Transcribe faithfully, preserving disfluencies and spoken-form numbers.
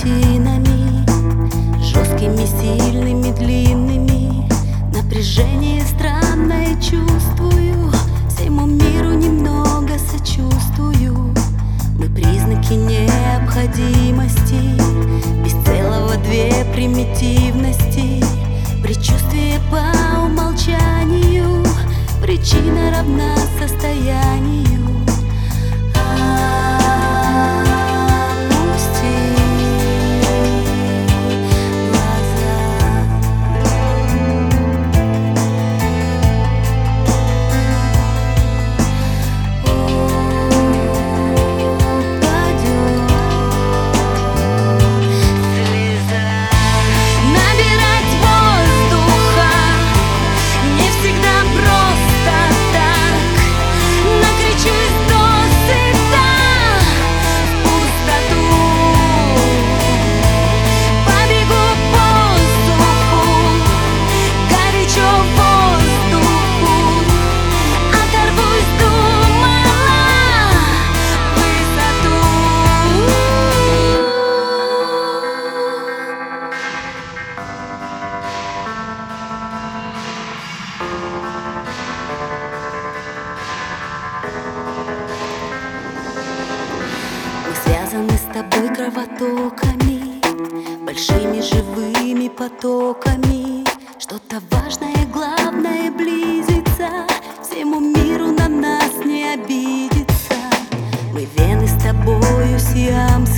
паутинами, жесткими, сильными, длинными. Напряжение странное чувствую, всему миру немного сочувствую. Мы признаки необходимости, без целого две примитивности. Предчувствие по умолчанию, причина равна состоянию. Связаны с тобой кровотоками, большими живыми потоками. Что-то важное, главное близится, всему миру на нас не обидеться. Мы вены с тобою сиамские.